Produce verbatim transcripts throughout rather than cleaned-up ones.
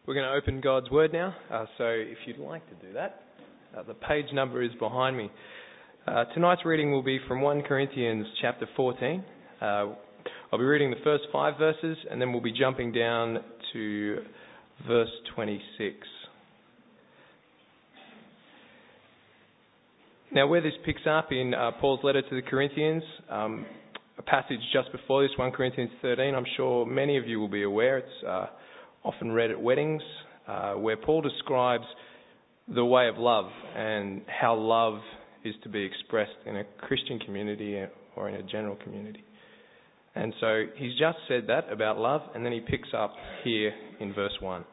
We're going to open God's Word now, uh, so if you'd like to do that, uh, the page number is behind me. Uh, tonight's reading will be from First Corinthians chapter fourteen. Uh, I'll be reading the first five verses, and then we'll be jumping down to verse twenty-six. Now, where this picks up in uh, Paul's letter to the Corinthians, um, a passage just before this, First Corinthians thirteen, I'm sure many of you will be aware. It's uh, often read at weddings, uh, where Paul describes the way of love and how love is to be expressed in a Christian community or in a general community. And so he's just said that about love, and then he picks up here in verse one.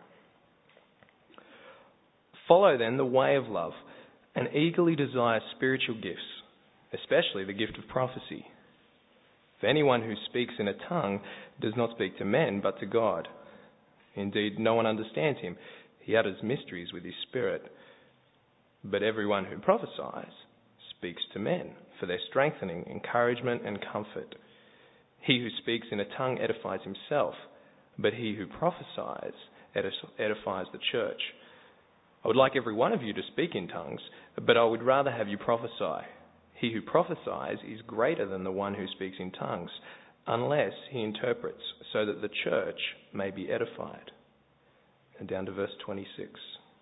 Follow then the way of love and eagerly desire spiritual gifts, especially the gift of prophecy. For anyone who speaks in a tongue does not speak to men, but to God. Indeed, no one understands him. He utters mysteries with his spirit. But everyone who prophesies speaks to men for their strengthening, encouragement, and comfort. He who speaks in a tongue edifies himself, but he who prophesies edifies the church. I would like every one of you to speak in tongues, but I would rather have you prophesy. He who prophesies is greater than the one who speaks in tongues, unless he interprets, so that the church may be edified. And down to verse twenty-six.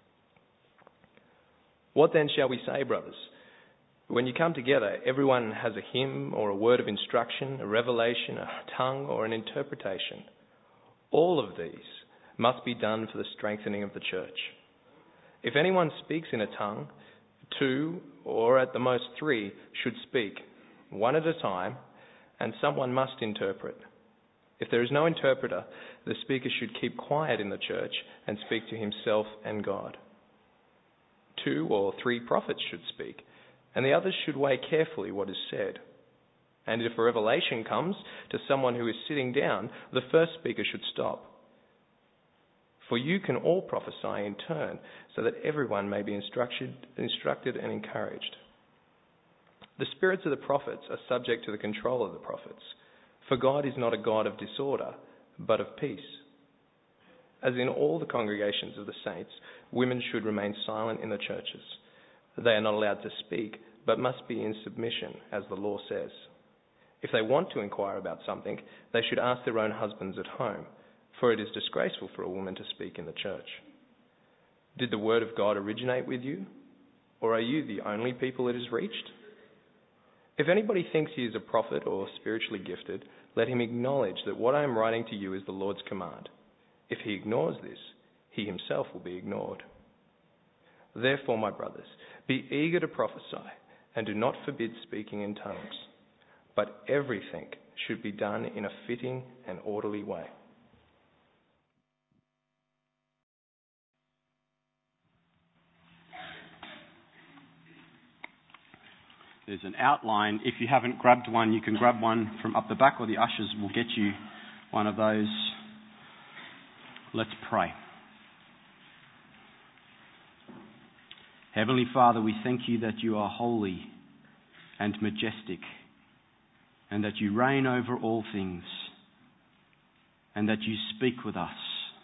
What then shall we say, brothers? When you come together, everyone has a hymn or a word of instruction, a revelation, a tongue, or an interpretation. All of these must be done for the strengthening of the church. If anyone speaks in a tongue, two or at the most three should speak, one at a time, and someone must interpret. If there is no interpreter, the speaker should keep quiet in the church and speak to himself and God. Two or three prophets should speak, and the others should weigh carefully what is said. And if a revelation comes to someone who is sitting down, the first speaker should stop. For you can all prophesy in turn, so that everyone may be instructed, instructed and encouraged. The spirits of the prophets are subject to the control of the prophets, for God is not a God of disorder, but of peace. As in all the congregations of the saints, women should remain silent in the churches. They are not allowed to speak, but must be in submission, as the law says. If they want to inquire about something, they should ask their own husbands at home, for it is disgraceful for a woman to speak in the church. Did the word of God originate with you, or are you the only people it has reached? If anybody thinks he is a prophet or spiritually gifted, let him acknowledge that what I am writing to you is the Lord's command. If he ignores this, he himself will be ignored. Therefore, my brothers, be eager to prophesy, and do not forbid speaking in tongues. But everything should be done in a fitting and orderly way. There's an outline. If you haven't grabbed one, you can grab one from up the back, or the ushers will get you one of those. Let's pray. Heavenly Father, we thank you that you are holy and majestic, and that you reign over all things, and that you speak with us.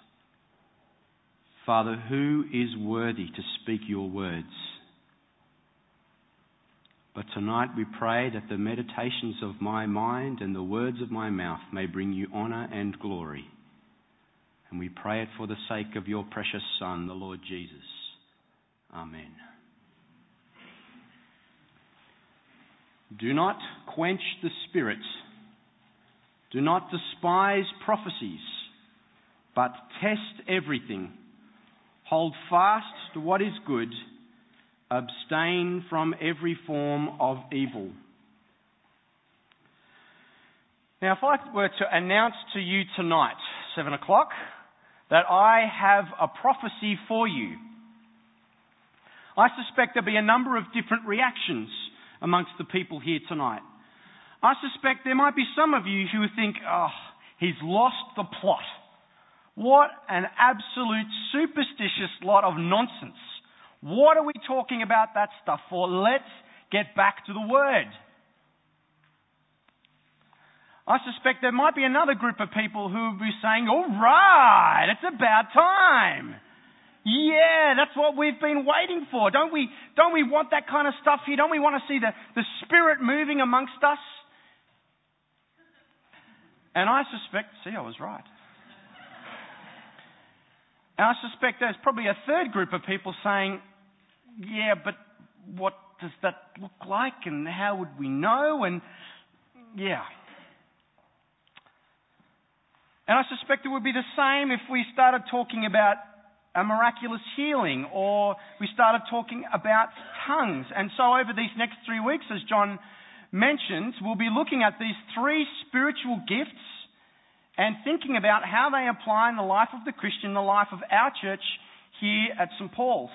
Father, who is worthy to speak your words? But tonight we pray that the meditations of my mind and the words of my mouth may bring you honour and glory. And we pray it for the sake of your precious Son, the Lord Jesus. Amen. Do not quench the Spirit. Do not despise prophecies, but test everything. Hold fast to what is good. Abstain from every form of evil. Now, if I were to announce to you tonight, seven o'clock, that I have a prophecy for you, I suspect there'll be a number of different reactions amongst the people here tonight. I suspect there might be some of you who think, oh, he's lost the plot. What an absolute superstitious lot of nonsense. What are we talking about that stuff for? Let's get back to the Word. I suspect there might be another group of people who will be saying, all right, it's about time. Yeah, that's what we've been waiting for. Don't we, don't we want that kind of stuff here? Don't we want to see the, the Spirit moving amongst us? And I suspect, see, I was right. And I suspect there's probably a third group of people saying, yeah, but what does that look like and how would we know? And yeah. And I suspect it would be the same if we started talking about a miraculous healing or we started talking about tongues. And so over these next three weeks, as John mentioned, we'll be looking at these three spiritual gifts and thinking about how they apply in the life of the Christian, the life of our church here at Saint Paul's.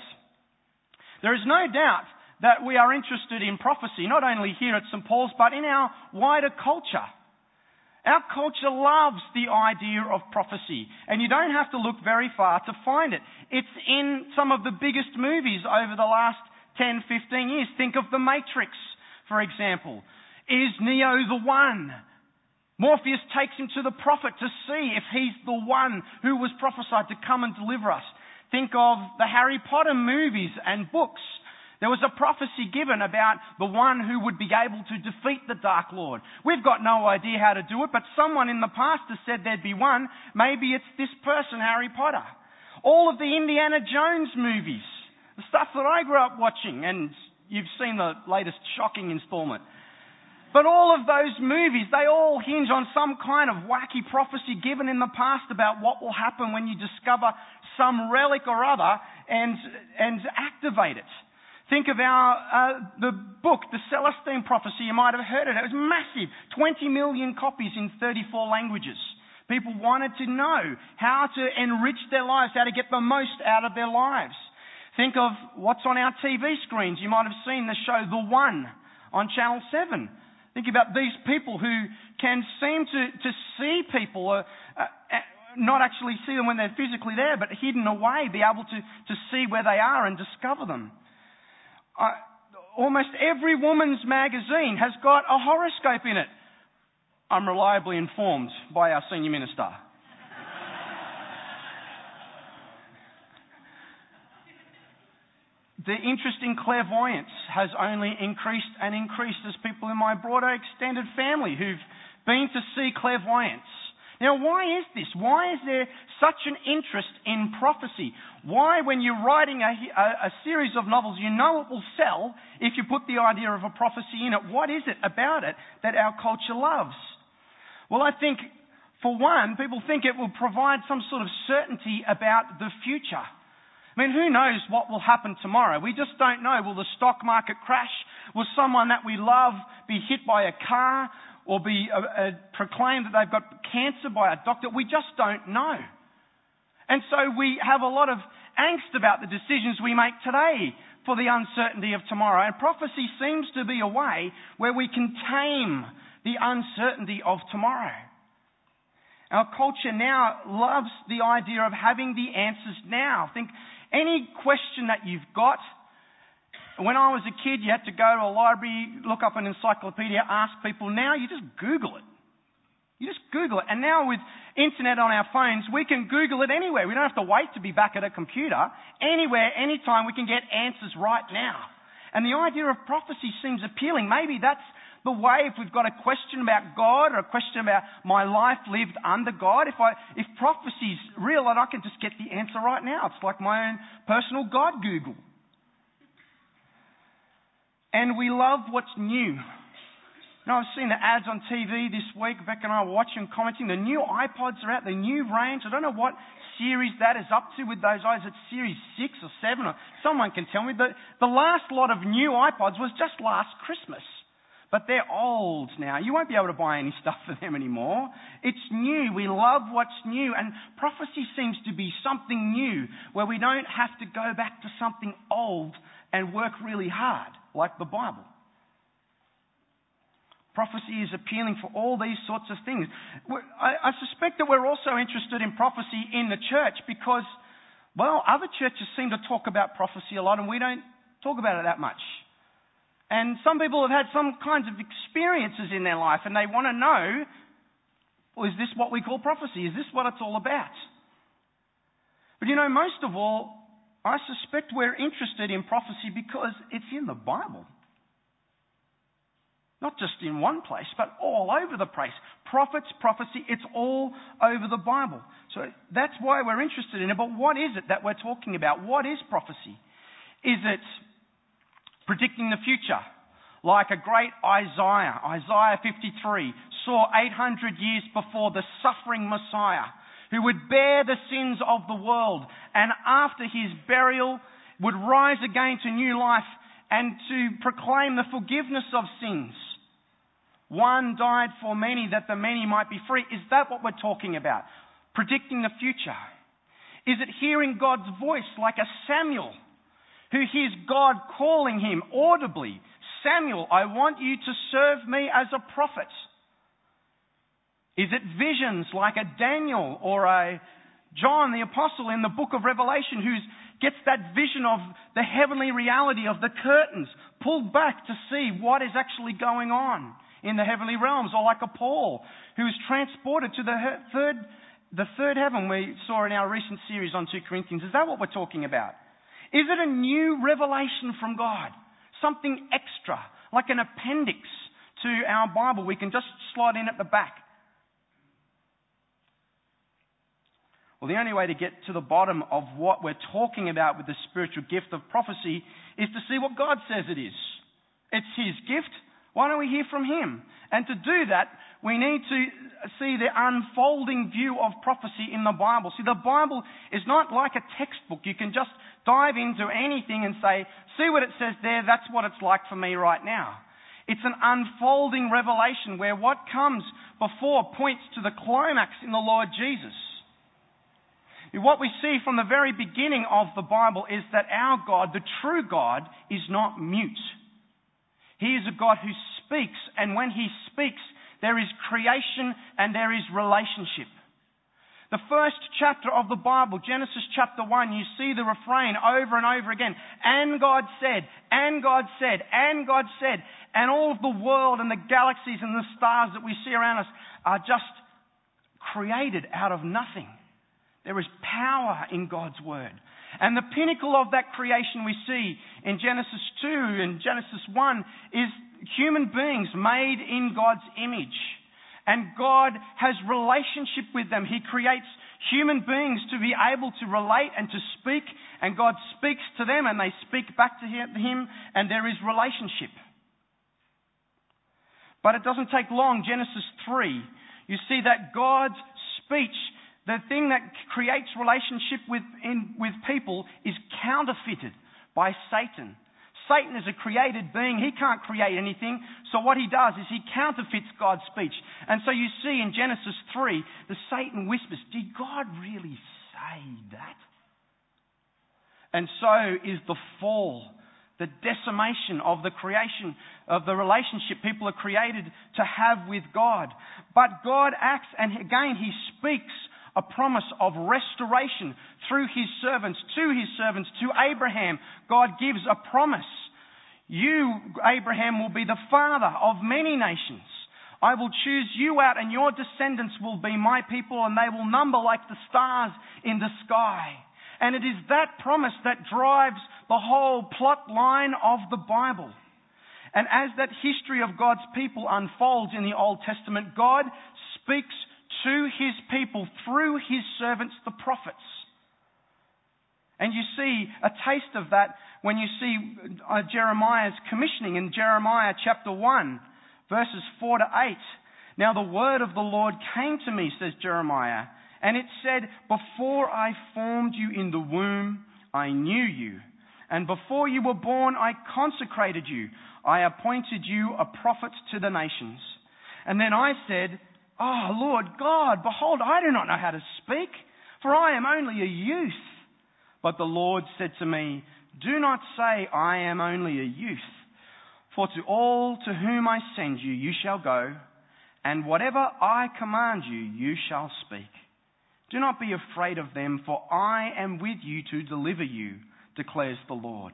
There is no doubt that we are interested in prophecy, not only here at Saint Paul's, but in our wider culture. Our culture loves the idea of prophecy, and you don't have to look very far to find it. It's in some of the biggest movies over the last ten, fifteen years. Think of The Matrix, for example. Is Neo the one? Morpheus takes him to the prophet to see if he's the one who was prophesied to come and deliver us. Think of the Harry Potter movies and books. There was a prophecy given about the one who would be able to defeat the Dark Lord. We've got no idea how to do it, but someone in the past has said there'd be one. Maybe it's this person, Harry Potter. All of the Indiana Jones movies, the stuff that I grew up watching, and you've seen the latest shocking installment. But all of those movies, they all hinge on some kind of wacky prophecy given in the past about what will happen when you discover some relic or other and, and activate it. Think of our uh, the book, The Celestine Prophecy. You might have heard it. It was massive, twenty million copies in thirty-four languages. People wanted to know how to enrich their lives, how to get the most out of their lives. Think of what's on our T V screens. You might have seen the show The One on Channel seven. Think about these people who can seem to, to see people, uh, uh, not actually see them when they're physically there, but hidden away, be able to, to see where they are and discover them. Uh, almost every woman's magazine has got a horoscope in it. I'm reliably informed by our senior minister. The interest in clairvoyance has only increased and increased as people in my broader extended family who've been to see clairvoyance. Now, why is this? Why is there such an interest in prophecy? Why, when you're writing a, a, a series of novels, you know it will sell if you put the idea of a prophecy in it? What is it about it that our culture loves? Well, I think, for one, people think it will provide some sort of certainty about the future. I mean, who knows what will happen tomorrow? We just don't know. Will the stock market crash? Will someone that we love be hit by a car or be uh, uh, proclaimed that they've got cancer by a doctor? We just don't know. And so we have a lot of angst about the decisions we make today for the uncertainty of tomorrow. And prophecy seems to be a way where we can tame the uncertainty of tomorrow. Our culture now loves the idea of having the answers now. Think any question that you've got. When I was a kid, you had to go to a library, look up an encyclopedia, ask people. Now you just Google it. You just Google it. And now with internet on our phones, we can Google it anywhere. We don't have to wait to be back at a computer. Anywhere, anytime, we can get answers right now. And the idea of prophecy seems appealing. Maybe that's the way if we've got a question about God or a question about my life lived under God. If I if prophecy's real, then I can just get the answer right now. It's like my own personal God Google. And we love what's new. You know, I've seen the ads on T V this week. Beck and I were watching, commenting. The new iPods are out, the new range. I don't know what series that is up to with those eyes. It's series six or seven. Or someone can tell me. The, the last lot of new iPods was just last Christmas. But they're old now. You won't be able to buy any stuff for them anymore. It's new. We love what's new. And prophecy seems to be something new where we don't have to go back to something old and work really hard, like the Bible. Prophecy is appealing for all these sorts of things. I, I suspect that we're also interested in prophecy in the church because, well, other churches seem to talk about prophecy a lot and we don't talk about it that much. And some people have had some kinds of experiences in their life and they want to know is this what we call prophecy? Is this what it's all about? But you know, most of all, I suspect we're interested in prophecy because it's in the Bible. Not just in one place, but all over the place. Prophets, prophecy, it's all over the Bible. So that's why we're interested in it. But what is it that we're talking about? What is prophecy? Is it predicting the future? Like a great Isaiah, Isaiah fifty-three, saw eight hundred years before the suffering Messiah who would bear the sins of the world and after his burial would rise again to new life and to proclaim the forgiveness of sins. One died for many that the many might be free. Is that what we're talking about? Predicting the future? Is it hearing God's voice like a Samuel who hears God calling him audibly? Samuel, I want you to serve me as a prophet. Is it visions like a Daniel or a John the Apostle in the book of Revelation who gets that vision of the heavenly reality of the curtains pulled back to see what is actually going on in the heavenly realms? Or like a Paul who is transported to the third, the third heaven we saw in our recent series on Second Corinthians. Is that what we're talking about? Is it a new revelation from God? Something extra, like an appendix to our Bible we can just slot in at the back? Well, the only way to get to the bottom of what we're talking about with the spiritual gift of prophecy is to see what God says it is. It's his gift. Why don't we hear from him? And to do that, we need to see the unfolding view of prophecy in the Bible. See, the Bible is not like a textbook. You can just dive into anything and say, see what it says there, that's what it's like for me right now. It's an unfolding revelation where what comes before points to the climax in the Lord Jesus. What we see from the very beginning of the Bible is that our God, the true God, is not mute. He is a God who speaks, and when he speaks, there is creation and there is relationship. The first chapter of the Bible, Genesis chapter one, you see the refrain over and over again. And God said, and God said, and God said. And all of the world and the galaxies and the stars that we see around us are just created out of nothing. There is power in God's word. And the pinnacle of that creation we see in Genesis two and Genesis one is human beings made in God's image. And God has relationship with them. He creates human beings to be able to relate and to speak. And God speaks to them and they speak back to him, and there is relationship. But it doesn't take long. Genesis three, you see that God's speech, the thing that creates relationship with, in, with people, is counterfeited by Satan. Satan is a created being. He can't create anything. So what he does is he counterfeits God's speech. And so you see in Genesis three, the Satan whispers, did God really say that? And so is the fall, the decimation of the creation, of the relationship people are created to have with God. But God acts, and again he speaks a promise of restoration through his servants, to his servants, to Abraham. God gives a promise. You, Abraham, will be the father of many nations. I will choose you out, and your descendants will be my people, and they will number like the stars in the sky. And it is that promise that drives the whole plot line of the Bible. And as that history of God's people unfolds in the Old Testament, God speaks to his people through his servants, the prophets. And you see a taste of that when you see uh, Jeremiah's commissioning in Jeremiah chapter one, verses four to eight. Now the word of the Lord came to me, says Jeremiah, and it said, before I formed you in the womb, I knew you. And before you were born, I consecrated you. I appointed you a prophet to the nations. And then I said, oh, Lord God, behold, I do not know how to speak, for I am only a youth. But the Lord said to me, do not say, I am only a youth. For to all to whom I send you, you shall go, and whatever I command you, you shall speak. Do not be afraid of them, for I am with you to deliver you, declares the Lord.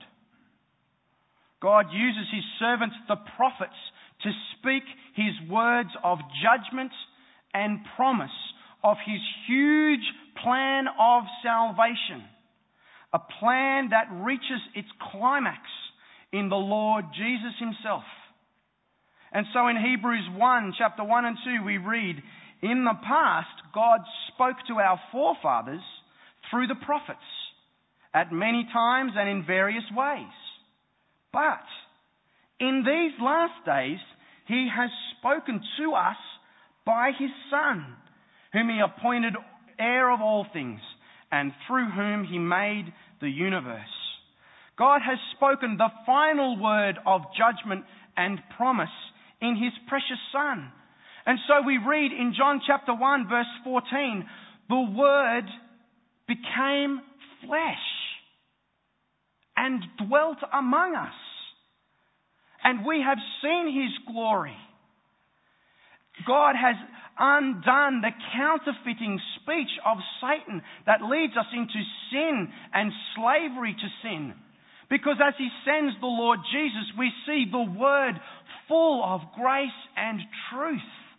God uses his servants, the prophets, to speak his words of judgment and promise of his huge plan of salvation. A plan that reaches its climax in the Lord Jesus himself. And so in Hebrews one, chapter one and two, we read, "In the past, God spoke to our forefathers through the prophets at many times and in various ways. But in these last days, he has spoken to us by his Son, whom he appointed heir of all things, and through whom he made the universe." God has spoken the final word of judgment and promise in his precious Son. And so we read in John chapter one, verse fourteen, "The Word became flesh and dwelt among us, and we have seen his glory." God has undone the counterfeiting speech of Satan that leads us into sin and slavery to sin. Because as he sends the Lord Jesus, we see the Word full of grace and truth.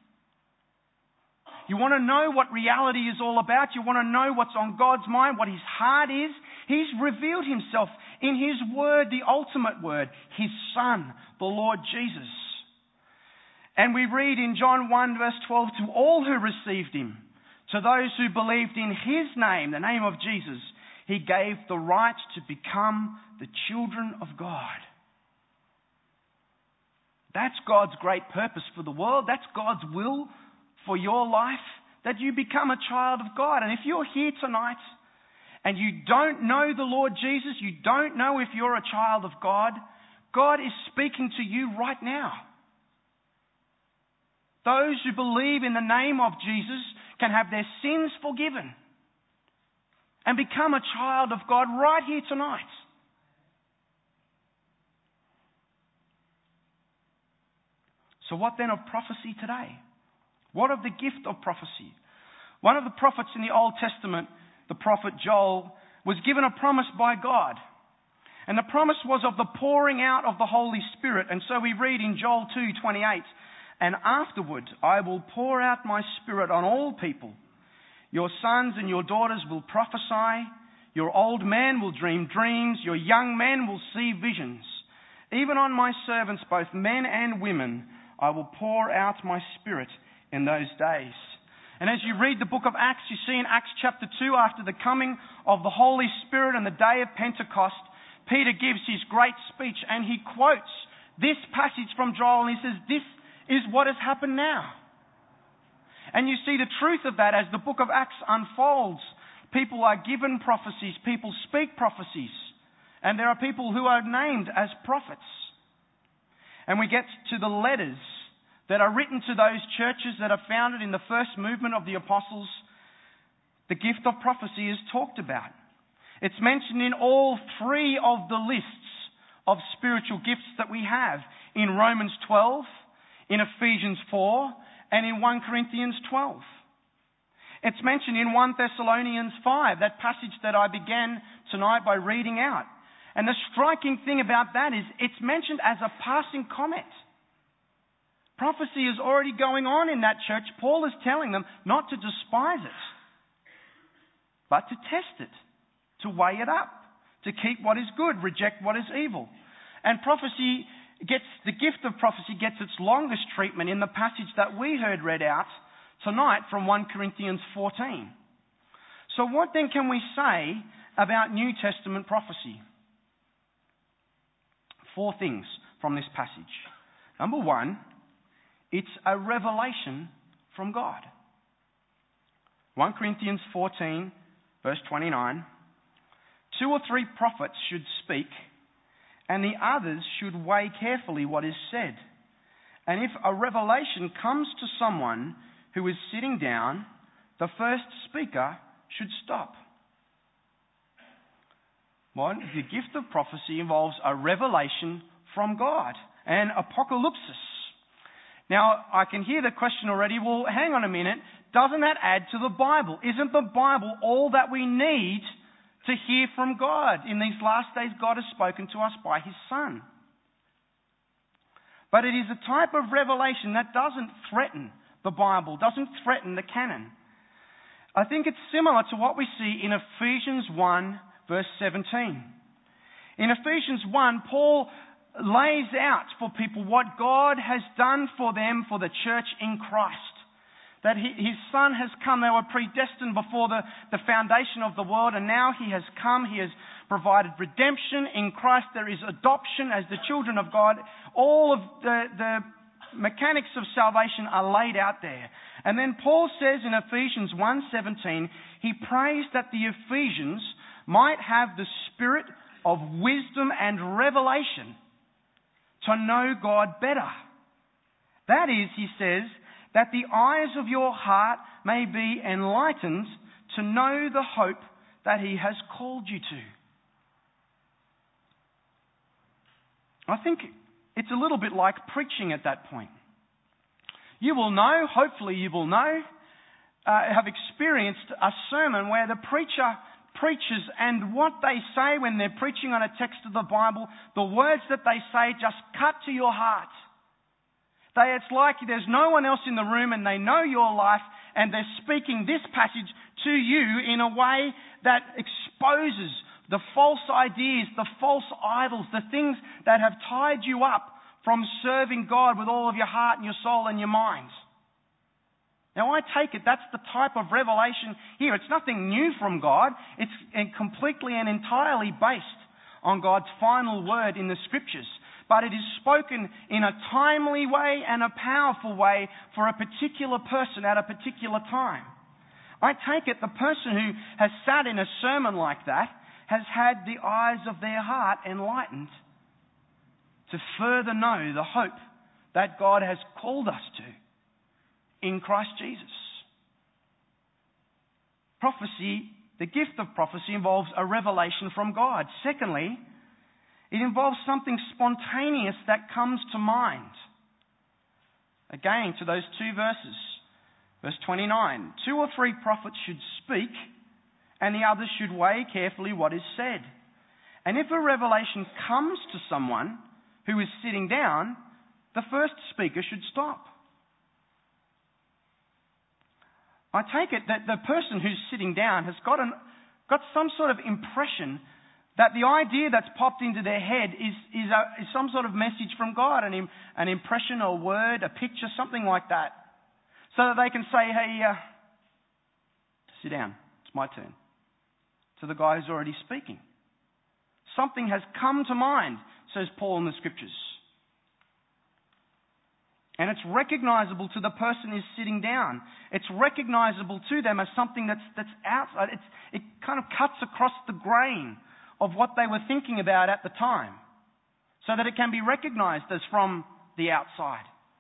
You want to know what reality is all about? You want to know what's on God's mind, what his heart is? He's revealed himself in his Word, the ultimate Word, his Son, the Lord Jesus. And we read in John one, verse twelve, "To all who received him, to those who believed in his name," the name of Jesus, "he gave the right to become the children of God." That's God's great purpose for the world. That's God's will for your life, that you become a child of God. And if you're here tonight and you don't know the Lord Jesus, you don't know if you're a child of God, God is speaking to you right now. Those who believe in the name of Jesus can have their sins forgiven and become a child of God right here tonight. So what then of prophecy today? What of the gift of prophecy? One of the prophets in the Old Testament, the prophet Joel, was given a promise by God. And the promise was of the pouring out of the Holy Spirit. And so we read in Joel two twenty-eight, "And afterward I will pour out my Spirit on all people. Your sons and your daughters will prophesy. Your old men will dream dreams. Your young men will see visions. Even on my servants, both men and women, I will pour out my Spirit in those days." And as you read the book of Acts, you see in Acts chapter two, after the coming of the Holy Spirit and the day of Pentecost, Peter gives his great speech and he quotes this passage from Joel and he says, "This is what has happened now." And you see the truth of that as the book of Acts unfolds. People are given prophecies, people speak prophecies, and there are people who are named as prophets. And we get to the letters that are written to those churches that are founded in the first movement of the apostles. The gift of prophecy is talked about. It's mentioned in all three of the lists of spiritual gifts that we have, in Romans twelve, in Ephesians four, and in First Corinthians twelve. It's mentioned in First Thessalonians five, that passage that I began tonight by reading out. And the striking thing about that is it's mentioned as a passing comment. Prophecy is already going on in that church. Paul is telling them not to despise it, but to test it, to weigh it up, to keep what is good, reject what is evil. And prophecy gets, the gift of prophecy gets its longest treatment in the passage that we heard read out tonight from First Corinthians fourteen. So what then can we say about New Testament prophecy? Four things from this passage. Number one, it's a revelation from God. First Corinthians fourteen, verse twenty-nine. Two or three prophets should speak, and the others should weigh carefully what is said. And if a revelation comes to someone who is sitting down, the first speaker should stop. Well, the gift of prophecy involves a revelation from God, an apocalypsis. Now, I can hear the question already, well, hang on a minute, doesn't that add to the Bible? Isn't the Bible all that we need to hear from God? In these last days, God has spoken to us by His Son. But it is a type of revelation that doesn't threaten the Bible, doesn't threaten the canon. I think it's similar to what we see in Ephesians one, verse seventeen. In Ephesians one, Paul lays out for people what God has done for them, for the church in Christ. That he, his Son has come. They were predestined before the, the foundation of the world, and now he has come. He has provided redemption. In Christ there is adoption as the children of God. All of the, the mechanics of salvation are laid out there. And then Paul says in Ephesians one seventeen, he prays that the Ephesians might have the spirit of wisdom and revelation to know God better. That is, he says, that the eyes of your heart may be enlightened to know the hope that he has called you to. I think it's a little bit like preaching at that point. You will know, hopefully you will know, uh, have experienced a sermon where the preacher preaches and what they say when they're preaching on a text of the Bible, the words that they say just cut to your heart. They, it's like there's no one else in the room and they know your life and they're speaking this passage to you in a way that exposes the false ideas, the false idols, the things that have tied you up from serving God with all of your heart and your soul and your mind. Now I take it that's the type of revelation here. It's nothing new from God. It's completely and entirely based on God's final word in the Scriptures. But it is spoken in a timely way and a powerful way for a particular person at a particular time. I take it the person who has sat in a sermon like that has had the eyes of their heart enlightened to further know the hope that God has called us to in Christ Jesus. Prophecy, the gift of prophecy, involves a revelation from God. Secondly, it involves something spontaneous that comes to mind. Again, to those two verses. Verse twenty-nine, two or three prophets should speak, and the others should weigh carefully what is said. And if a revelation comes to someone who is sitting down, the first speaker should stop. I take it that the person who's sitting down has got, an, got some sort of impression that the idea that's popped into their head is, is, a, is some sort of message from God, an, an impression, a word, a picture, something like that. So that they can say, hey, uh, sit down, it's my turn. To the guy who's already speaking. Something has come to mind, says Paul in the Scriptures. And it's recognizable to the person who's sitting down. It's recognizable to them as something that's, that's outside. It's, it kind of cuts across the grain of what they were thinking about at the time, so that it can be recognized as from the outside.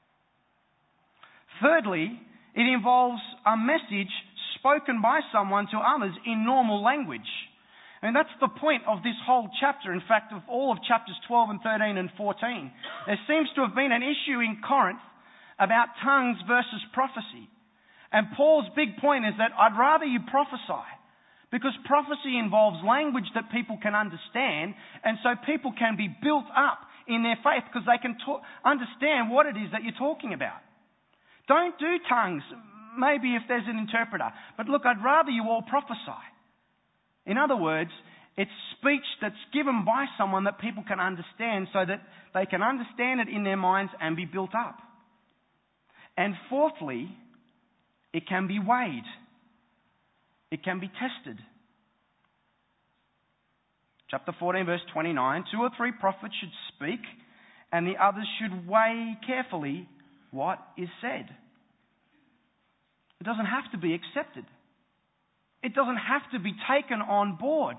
Thirdly, it involves a message spoken by someone to others in normal language. And that's the point of this whole chapter, in fact, of all of chapters twelve and thirteen and fourteen. There seems to have been an issue in Corinth about tongues versus prophecy. And Paul's big point is that I'd rather you prophesy, because prophecy involves language that people can understand, and so people can be built up in their faith because they can talk, understand what it is that you're talking about. Don't do tongues, maybe if there's an interpreter. But look, I'd rather you all prophesy. In other words, it's speech that's given by someone that people can understand so that they can understand it in their minds and be built up. And fourthly, it can be weighed. It can be tested. Chapter fourteen, verse twenty-nine, two or three prophets should speak, and the others should weigh carefully what is said. It doesn't have to be accepted. It doesn't have to be taken on board.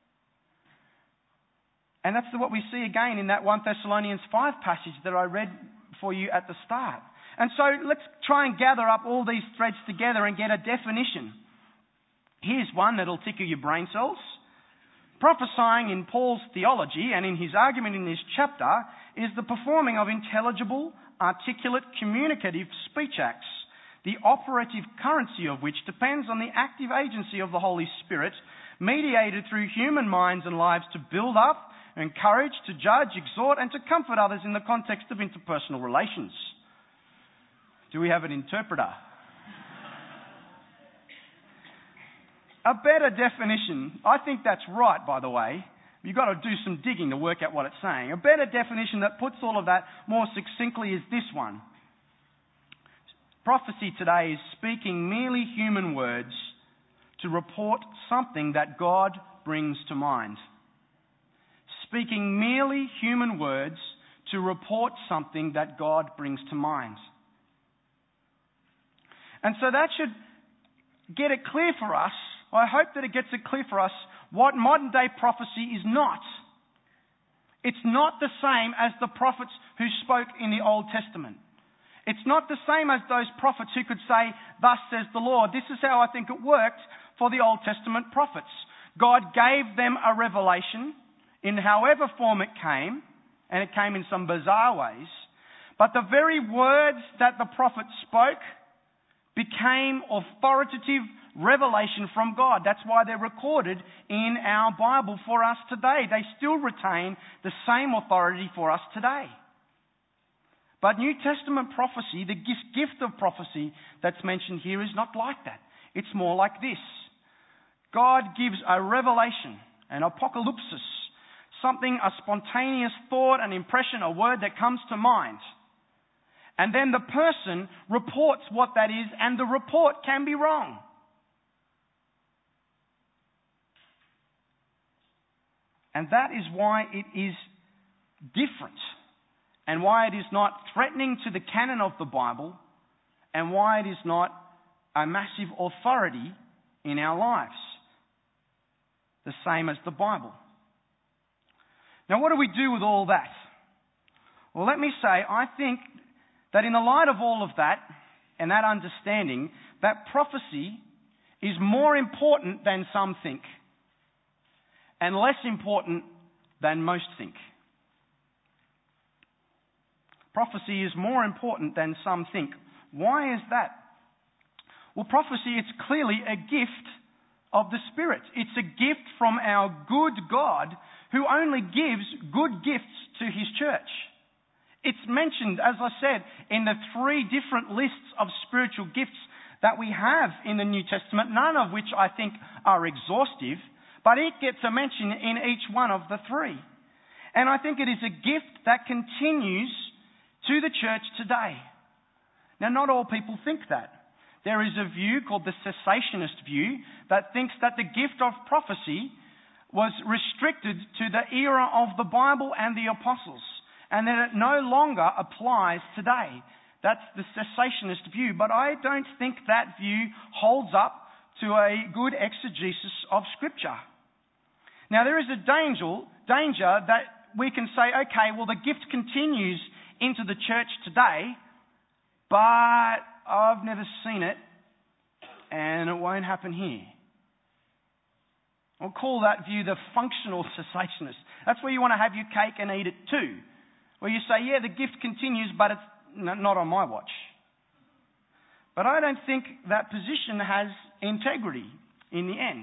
And that's what we see again in that First Thessalonians five passage that I read for you at the start. And so let's try and gather up all these threads together and get a definition. Here's one that'll tickle your brain cells. Prophesying in Paul's theology and in his argument in this chapter is the performing of intelligible, articulate, communicative speech acts, the operative currency of which depends on the active agency of the Holy Spirit, mediated through human minds and lives to build up, encourage, to judge, exhort, and to comfort others in the context of interpersonal relations. Do we have an interpreter? A better definition, I think that's right, by the way. You've got to do some digging to work out what it's saying. A better definition that puts all of that more succinctly is this one. Prophecy today is speaking merely human words to report something that God brings to mind. Speaking merely human words to report something that God brings to mind. And so that should get it clear for us. I hope that it gets it clear for us what modern day prophecy is not. It's not the same as the prophets who spoke in the Old Testament. It's not the same as those prophets who could say, "Thus says the Lord." This is how I think it worked for the Old Testament prophets. God gave them a revelation in however form it came, and it came in some bizarre ways. But the very words that the prophet spoke became authoritative revelation from God. That's why they're recorded in our Bible for us today. They still retain the same authority for us today. But New Testament prophecy, the gift of prophecy that's mentioned here, is not like that. It's more like this. God gives a revelation, an apocalypsis, something, a spontaneous thought, an impression, a word that comes to mind. And then the person reports what that is, and the report can be wrong. And that is why it is different, and why it is not threatening to the canon of the Bible, and why it is not a massive authority in our lives. The same as the Bible. Now, what do we do with all that? Well, let me say, I think that in the light of all of that, and that understanding, that prophecy is more important than some think, and less important than most think. Prophecy is more important than some think. Why is that? Well, prophecy, it's clearly a gift of the Spirit. It's a gift from our good God, who only gives good gifts to His church. It's mentioned, as I said, in the three different lists of spiritual gifts that we have in the New Testament, none of which I think are exhaustive, but it gets a mention in each one of the three. And I think it is a gift that continues to the church today. Now, not all people think that. There is a view called the cessationist view that thinks that the gift of prophecy was restricted to the era of the Bible and the apostles, and that it no longer applies today. That's the cessationist view, but I don't think that view holds up to a good exegesis of Scripture. Now, there is a danger, danger that we can say, okay, well, the gift continues into the church today, but I've never seen it, and it won't happen here. We'll call that view the functional cessationist. That's where you want to have your cake and eat it too. Where you say, yeah, the gift continues, but it's not on my watch. But I don't think that position has integrity in the end.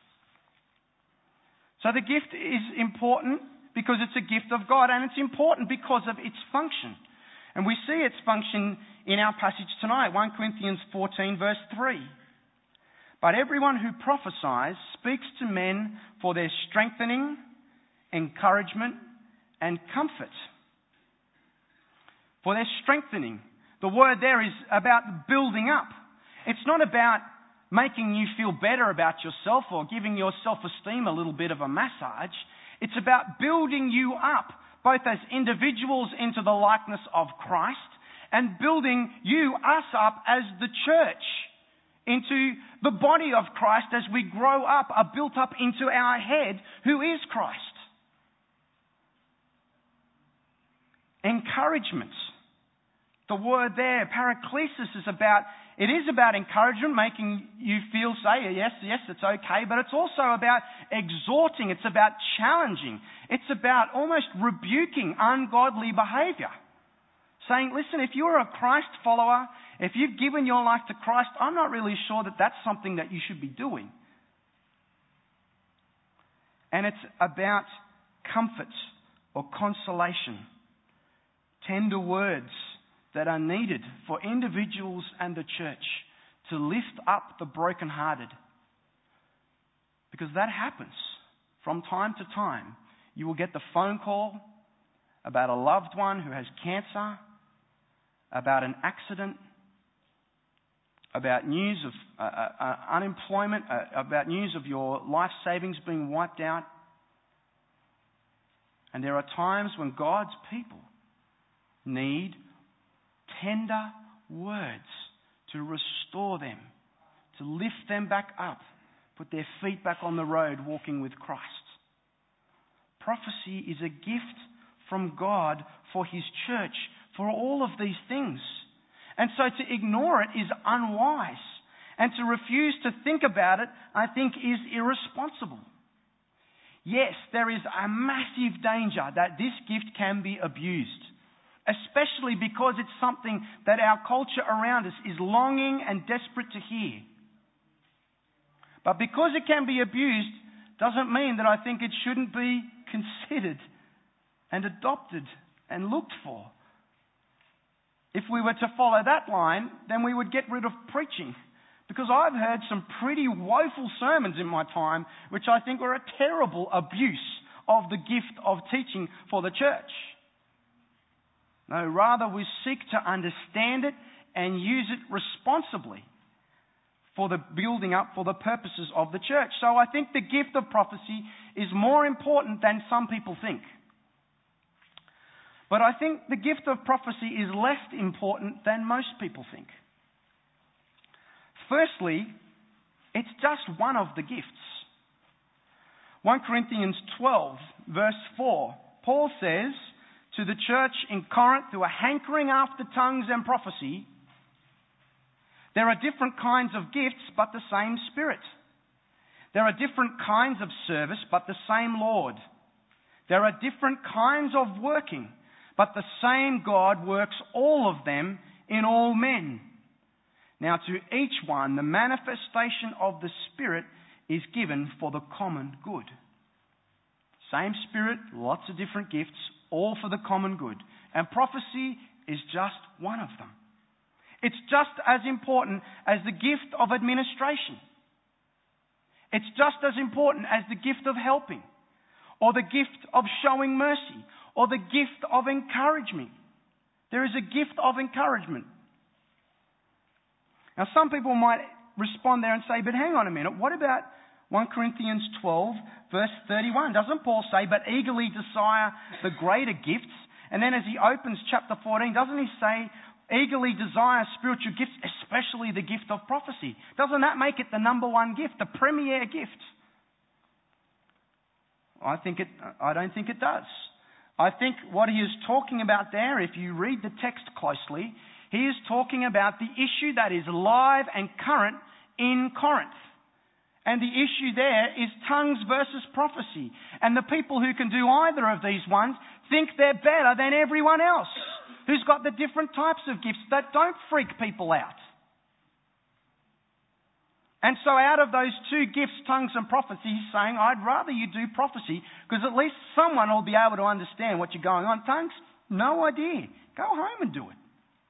So the gift is important because it's a gift of God, and it's important because of its function. And we see its function in our passage tonight, First Corinthians fourteen, verse three. But everyone who prophesies speaks to men for their strengthening, encouragement, and comfort. For their strengthening. The word there is about building up. It's not about making you feel better about yourself or giving your self-esteem a little bit of a massage. It's about building you up, both as individuals into the likeness of Christ, and building you, us up as the church into the body of Christ as we grow up, are built up into our head, who is Christ. Encouragement. The word there, paraklesis, is about, it is about encouragement, making you feel, say, yes, yes, it's okay, but it's also about exhorting, it's about challenging, it's about almost rebuking ungodly behavior. Saying, listen, if you're a Christ follower, if you've given your life to Christ, I'm not really sure that that's something that you should be doing. And it's about comfort or consolation, tender words that are needed for individuals and the church to lift up the brokenhearted. Because that happens from time to time. You will get the phone call about a loved one who has cancer, about an accident, about news of uh, uh, unemployment, uh, about news of your life savings being wiped out. And there are times when God's people need tender words to restore them, to lift them back up, put their feet back on the road walking with Christ. Prophecy is a gift from God for His church for all of these things. And so to ignore it is unwise. And to refuse to think about it, I think, is irresponsible. Yes, there is a massive danger that this gift can be abused, especially because it's something that our culture around us is longing and desperate to hear. But because it can be abused doesn't mean that I think it shouldn't be considered and adopted and looked for. If we were to follow that line, then we would get rid of preaching. Because I've heard some pretty woeful sermons in my time, which I think were a terrible abuse of the gift of teaching for the church. No, rather we seek to understand it and use it responsibly for the building up for the purposes of the church. So I think the gift of prophecy is more important than some people think. But I think the gift of prophecy is less important than most people think. Firstly, it's just one of the gifts. First Corinthians twelve, verse four, Paul says to the church in Corinth who are hankering after tongues and prophecy, there are different kinds of gifts, but the same Spirit. There are different kinds of service, but the same Lord. There are different kinds of working, but the same God works all of them in all men. Now to each one, the manifestation of the Spirit is given for the common good. Same Spirit, lots of different gifts, all for the common good. And prophecy is just one of them. It's just as important as the gift of administration. It's just as important as the gift of helping, or the gift of showing mercy, or the gift of encouragement. There is a gift of encouragement. Now, some people might respond there and say, but hang on a minute, what about First Corinthians twelve, verse thirty-one? Doesn't Paul say, but eagerly desire the greater gifts? And then as he opens chapter fourteen, doesn't he say, eagerly desire spiritual gifts, especially the gift of prophecy? Doesn't that make it the number one gift, the premier gift? I think it, I don't think it does. I think what he is talking about there, if you read the text closely, he is talking about the issue that is live and current in Corinth. And the issue there is tongues versus prophecy. And the people who can do either of these ones think they're better than everyone else who's got the different types of gifts that don't freak people out. And so out of those two gifts, tongues and prophecy, he's saying, I'd rather you do prophecy because at least someone will be able to understand what you're going on. Tongues, no idea. Go home and do it.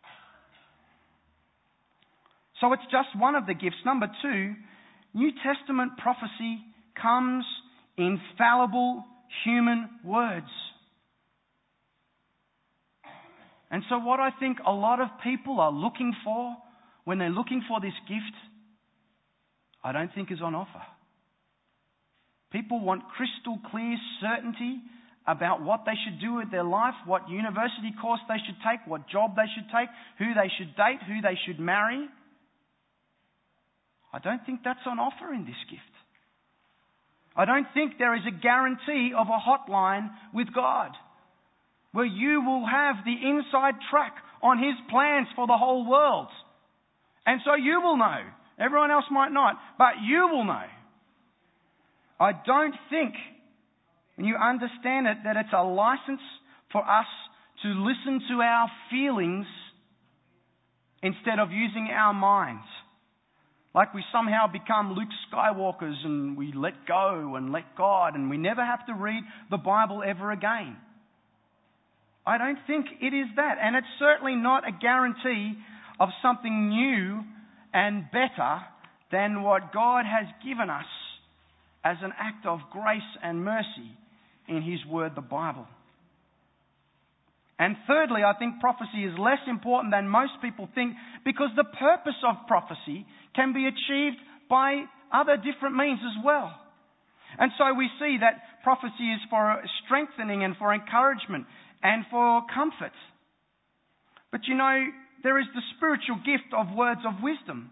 So it's just one of the gifts. Number two, New Testament prophecy comes in fallible human words. And so what I think a lot of people are looking for when they're looking for this gift, I don't think is on offer. People want crystal clear certainty about what they should do with their life, what university course they should take, what job they should take, who they should date, who they should marry. I don't think that's on offer in this gift. I don't think there is a guarantee of a hotline with God where you will have the inside track on His plans for the whole world. And so you will know. Everyone else might not, but you will know. I don't think, when you understand it, that it's a license for us to listen to our feelings instead of using our minds. Like we somehow become Luke Skywalkers and we let go and let God and we never have to read the Bible ever again. I don't think it is that. And it's certainly not a guarantee of something new and better than what God has given us as an act of grace and mercy in His Word, the Bible. And thirdly, I think prophecy is less important than most people think, because the purpose of prophecy can be achieved by other different means as well. And so we see that prophecy is for strengthening and for encouragement and for comfort. But you know, there is the spiritual gift of words of wisdom.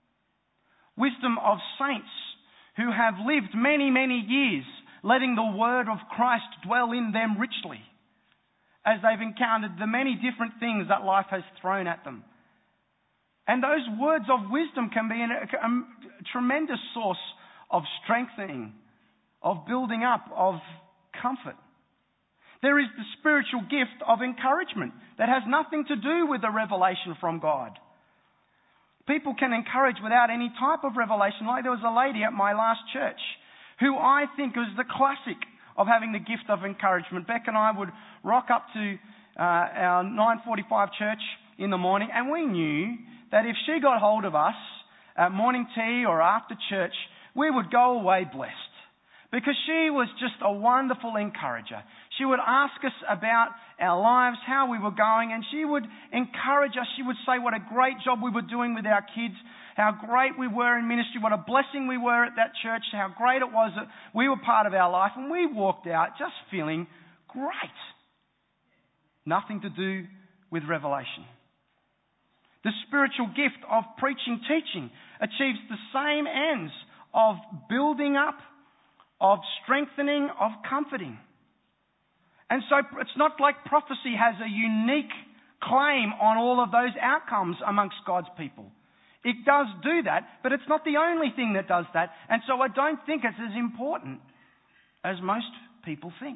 Wisdom of saints who have lived many, many years letting the word of Christ dwell in them richly, as they've encountered the many different things that life has thrown at them. And those words of wisdom can be a, a tremendous source of strengthening, of building up, of comfort. There is the spiritual gift of encouragement that has nothing to do with the revelation from God. People can encourage without any type of revelation. Like there was a lady at my last church who I think was the classic of having the gift of encouragement. Beck and I would rock up to uh, our nine forty-five church in the morning, and we knew that if she got hold of us at morning tea or after church, we would go away blessed. Because she was just a wonderful encourager. She would ask us about our lives, how we were going, and she would encourage us. She would say what a great job we were doing with our kids, how great we were in ministry, what a blessing we were at that church, how great it was that we were part of our life. And we walked out just feeling great. Nothing to do with revelation. The spiritual gift of preaching, teaching achieves the same ends of building up, of strengthening, of comforting. And so it's not like prophecy has a unique claim on all of those outcomes amongst God's people. It does do that, but it's not the only thing that does that. And so I don't think it's as important as most people think.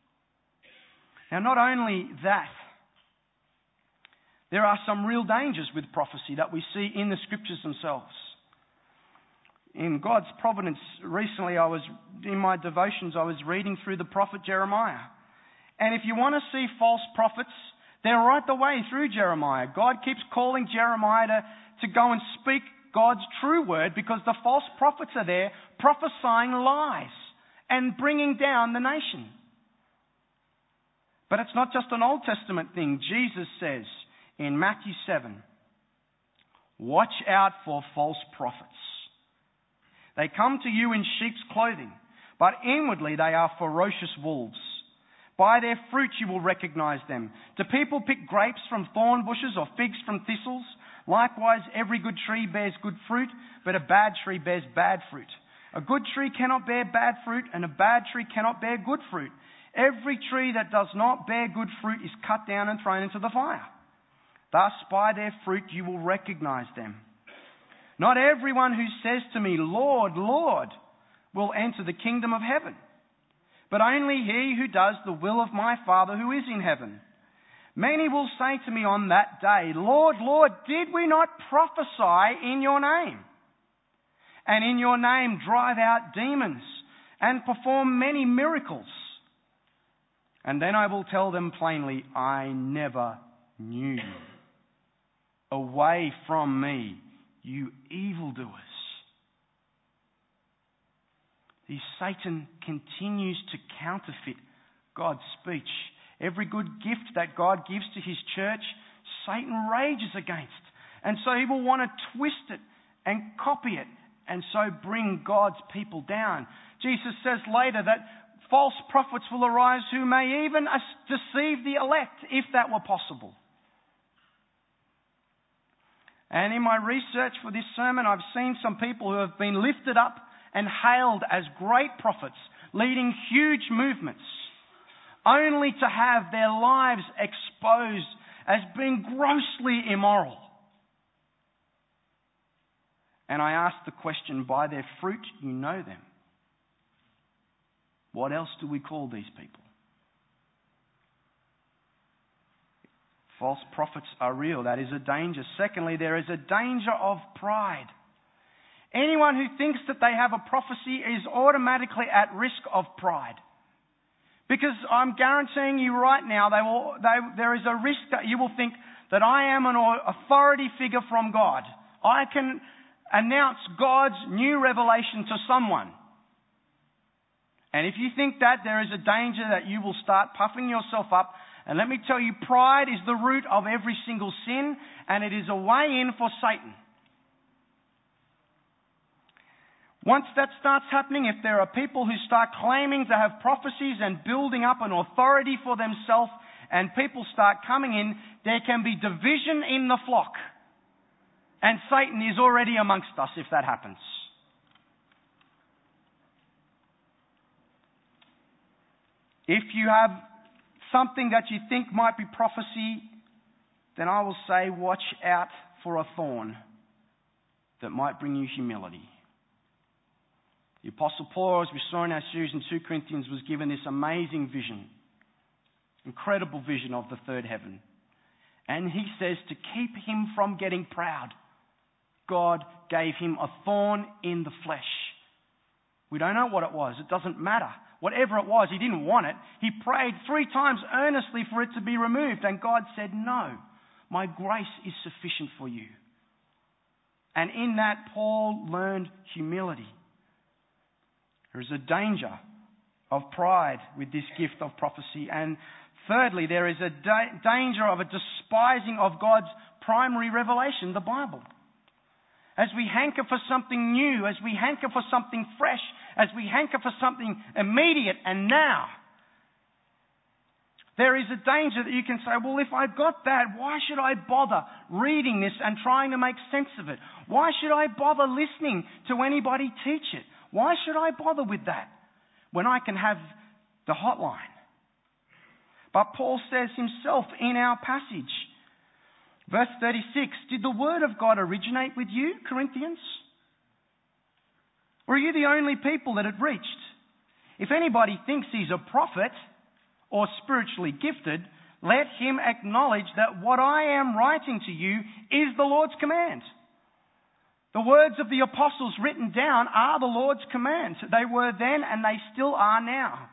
Now, not only that, there are some real dangers with prophecy that we see in the scriptures themselves. In God's providence, recently I was, in my devotions, I was reading through the prophet Jeremiah. And if you want to see false prophets, they're right the way through Jeremiah. God keeps calling Jeremiah to, to go and speak God's true word, because the false prophets are there prophesying lies and bringing down the nation. But it's not just an Old Testament thing. Jesus says in Matthew seven, "Watch out for false prophets. They come to you in sheep's clothing, but inwardly they are ferocious wolves. By their fruit you will recognize them. Do people pick grapes from thorn bushes or figs from thistles? Likewise, every good tree bears good fruit, but a bad tree bears bad fruit. A good tree cannot bear bad fruit, and a bad tree cannot bear good fruit. Every tree that does not bear good fruit is cut down and thrown into the fire. Thus, by their fruit you will recognize them. Not everyone who says to me, 'Lord, Lord,' will enter the kingdom of heaven, but only he who does the will of my Father who is in heaven. Many will say to me on that day, 'Lord, Lord, did we not prophesy in your name? And in your name drive out demons and perform many miracles?' And then I will tell them plainly, 'I never knew you. Away from me, you evildoers.'" See, Satan continues to counterfeit God's speech. Every good gift that God gives to his church, Satan rages against. And so he will want to twist it and copy it, and so bring God's people down. Jesus says later that false prophets will arise who may even deceive the elect, if that were possible. And in my research for this sermon, I've seen some people who have been lifted up and hailed as great prophets, leading huge movements, only to have their lives exposed as being grossly immoral. And I ask the question, by their fruit you know them. What else do we call these people? False prophets are real. That is a danger. Secondly, there is a danger of pride. Anyone who thinks that they have a prophecy is automatically at risk of pride. Because I'm guaranteeing you right now, they will, they, there is a risk that you will think that I am an authority figure from God. I can announce God's new revelation to someone. And if you think that, there is a danger that you will start puffing yourself up. And let me tell you, pride is the root of every single sin, and it is a way in for Satan. Once that starts happening, if there are people who start claiming to have prophecies and building up an authority for themselves, and people start coming in, there can be division in the flock. And Satan is already amongst us if that happens. If you have something that you think might be prophecy, then I will say watch out for a thorn that might bring you humility. The Apostle Paul, as we saw in our series in Second Corinthians, was given this amazing vision, incredible vision of the third heaven. And he says to keep him from getting proud, God gave him a thorn in the flesh. We don't know what it was. It doesn't matter. Whatever it was, he didn't want it. He prayed three times earnestly for it to be removed. And God said, no, my grace is sufficient for you. And in that, Paul learned humility. There is a danger of pride with this gift of prophecy. And thirdly, there is a da- danger of a despising of God's primary revelation, the Bible. As we hanker for something new, as we hanker for something fresh, as we hanker for something immediate and now, there is a danger that you can say, well, if I got that, why should I bother reading this and trying to make sense of it? Why should I bother listening to anybody teach it? Why should I bother with that when I can have the hotline? But Paul says himself in our passage, verse thirty-six, did the word of God originate with you, Corinthians? Or are you the only people that it reached? If anybody thinks he's a prophet or spiritually gifted, let him acknowledge that what I am writing to you is the Lord's command. The words of the apostles written down are the Lord's commands. They were then and they still are now.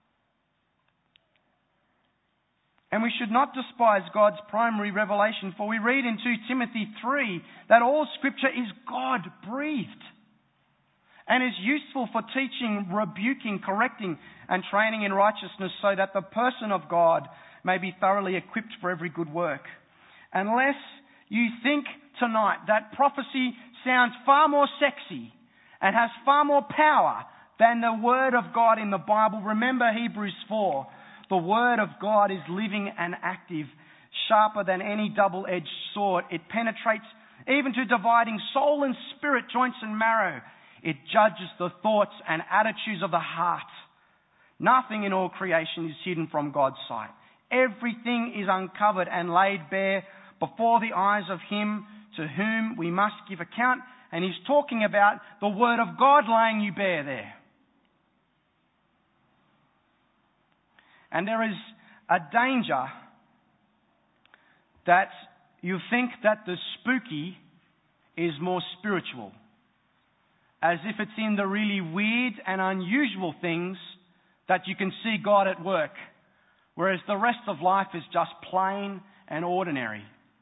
And we should not despise God's primary revelation, for we read in Second Timothy three that all Scripture is God-breathed and is useful for teaching, rebuking, correcting, and training in righteousness, so that the person of God may be thoroughly equipped for every good work. Unless you think tonight that prophecy sounds far more sexy and has far more power than the Word of God in the Bible, remember Hebrews four. The Word of God is living and active, sharper than any double-edged sword. It penetrates even to dividing soul and spirit, joints and marrow. It judges the thoughts and attitudes of the heart. Nothing in all creation is hidden from God's sight. Everything is uncovered and laid bare before the eyes of Him to whom we must give account. And he's talking about the Word of God laying you bare there. And there is a danger that you think that the spooky is more spiritual, as if it's in the really weird and unusual things that you can see God at work, whereas the rest of life is just plain and ordinary.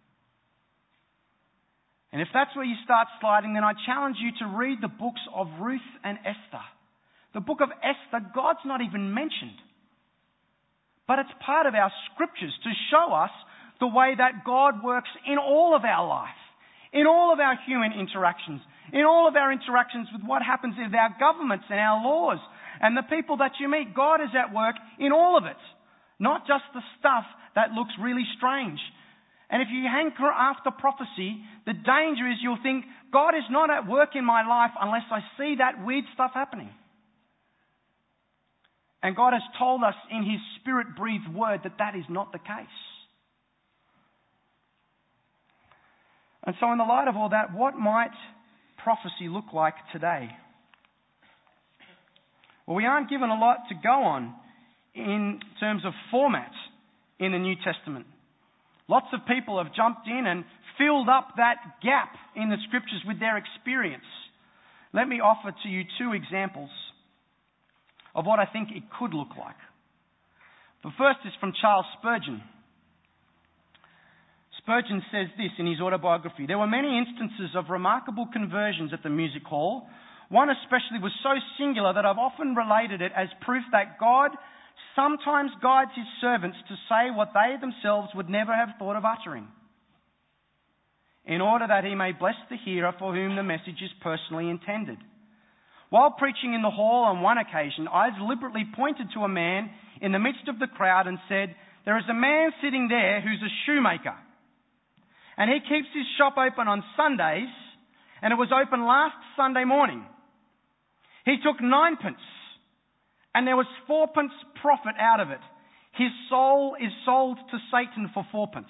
And if that's where you start sliding, then I challenge you to read the books of Ruth and Esther. The book of Esther, God's not even mentioned. But it's part of our scriptures to show us the way that God works in all of our life, in all of our human interactions, in all of our interactions with what happens in our governments and our laws and the people that you meet. God is at work in all of it, not just the stuff that looks really strange. And if you hanker after prophecy, the danger is you'll think, God is not at work in my life unless I see that weird stuff happening. And God has told us in His Spirit-breathed word that that is not the case. And so in the light of all that, what might prophecy look like today? Well, we aren't given a lot to go on in terms of format in the New Testament. Lots of people have jumped in and filled up that gap in the Scriptures with their experience. Let me offer to you two examples of what I think it could look like. The first is from Charles Spurgeon. Spurgeon says this in his autobiography: "There were many instances of remarkable conversions at the music hall. One especially was so singular that I've often related it as proof that God sometimes guides his servants to say what they themselves would never have thought of uttering, in order that he may bless the hearer for whom the message is personally intended. While preaching in the hall on one occasion, I deliberately pointed to a man in the midst of the crowd and said, 'There is a man sitting there who's a shoemaker, and he keeps his shop open on Sundays, and it was open last Sunday morning. He took ninepence, and there was fourpence profit out of it. His soul is sold to Satan for fourpence.'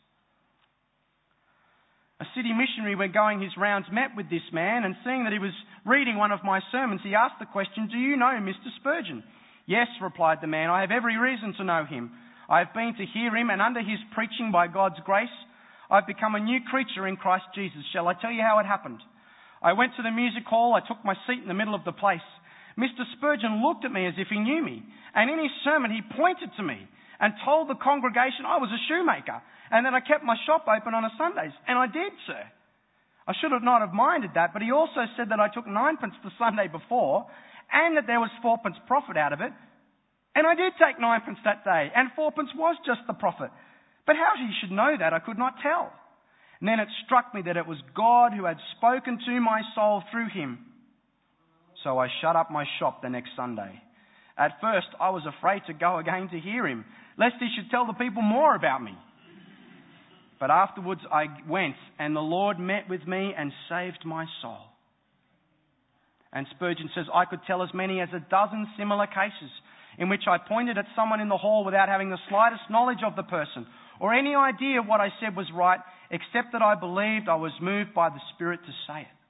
A city missionary, when going his rounds, met with this man, and seeing that he was reading one of my sermons, he asked the question, 'Do you know Mister Spurgeon?' 'Yes,' replied the man, 'I have every reason to know him. I have been to hear him, and under his preaching, by God's grace, I've become a new creature in Christ Jesus. Shall I tell you how it happened? I went to the music hall. I took my seat in the middle of the place. Mister Spurgeon looked at me as if he knew me, and in his sermon he pointed to me and told the congregation I was a shoemaker and that I kept my shop open on a Sundays. And I did, sir. I should have not have minded that, but he also said that I took ninepence the Sunday before and that there was fourpence profit out of it. And I did take ninepence that day, and fourpence was just the profit. But how he should know that, I could not tell. And then it struck me that it was God who had spoken to my soul through him. So I shut up my shop the next Sunday. At first, I was afraid to go again to hear him, lest he should tell the people more about me. But afterwards I went, and the Lord met with me and saved my soul." And Spurgeon says, "I could tell as many as a dozen similar cases in which I pointed at someone in the hall without having the slightest knowledge of the person or any idea what I said was right, except that I believed I was moved by the Spirit to say it."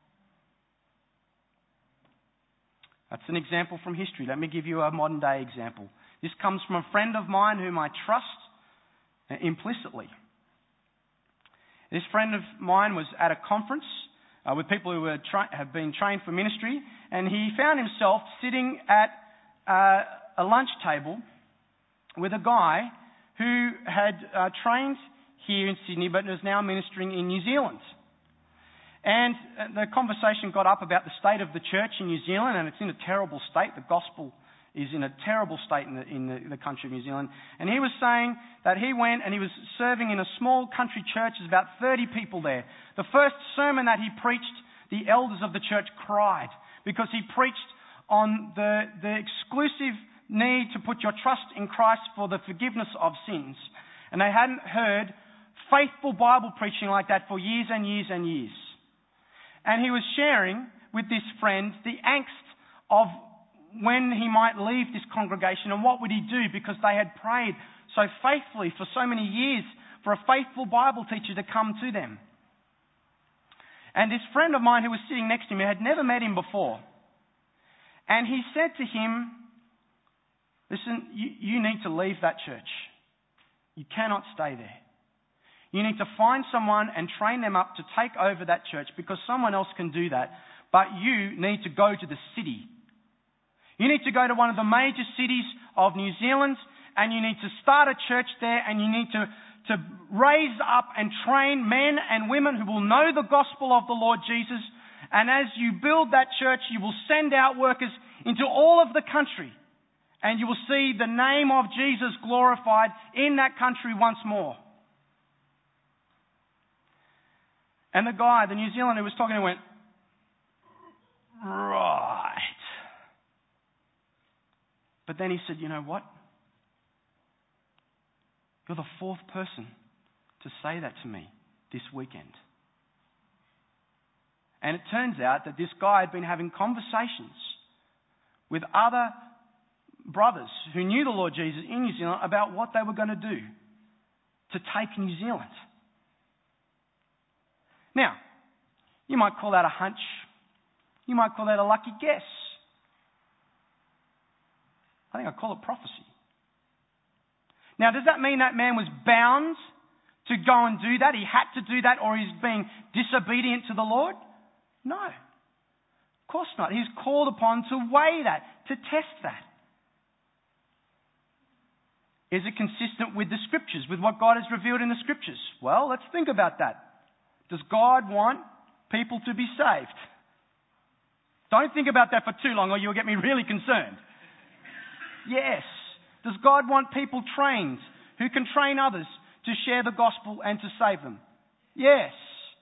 That's an example from history. Let me give you a modern day example. This comes from a friend of mine whom I trust implicitly. This friend of mine was at a conference uh, with people who were tra- have been trained for ministry, and he found himself sitting at uh, a lunch table with a guy who had uh, trained here in Sydney but is now ministering in New Zealand. And the conversation got up about the state of the church in New Zealand, and it's in a terrible state. The gospel is in a terrible state in the, in the, the country of New Zealand. And he was saying that he went and he was serving in a small country church. There's about thirty people there. The first sermon that he preached, the elders of the church cried because he preached on the, the exclusive need to put your trust in Christ for the forgiveness of sins. And they hadn't heard faithful Bible preaching like that for years and years and years. And he was sharing with this friend the angst of when he might leave this congregation and what would he do, because they had prayed so faithfully for so many years for a faithful Bible teacher to come to them. And this friend of mine who was sitting next to me had never met him before. And he said to him, "Listen, you, you need to leave that church. You cannot stay there. You need to find someone and train them up to take over that church, because someone else can do that. But you need to go to the city. You need to go to one of the major cities of New Zealand, and you need to start a church there, and you need to, to raise up and train men and women who will know the gospel of the Lord Jesus. And as you build that church, you will send out workers into all of the country, and you will see the name of Jesus glorified in that country once more." And the guy, the New Zealander who was talking, went, "Right." But then he said, "You know what? You're the fourth person to say that to me this weekend." And it turns out that this guy had been having conversations with other brothers who knew the Lord Jesus in New Zealand about what they were going to do to take New Zealand. Now, you might call that a hunch. You might call that a lucky guess. I think I'd call it prophecy. Now, does that mean that man was bound to go and do that? He had to do that, or he's being disobedient to the Lord? No. Of course not. He's called upon to weigh that, to test that. Is it consistent with the Scriptures, with what God has revealed in the Scriptures? Well, let's think about that. Does God want people to be saved? Don't think about that for too long or you'll get me really concerned. Yes. Does God want people trained who can train others to share the gospel and to save them? Yes.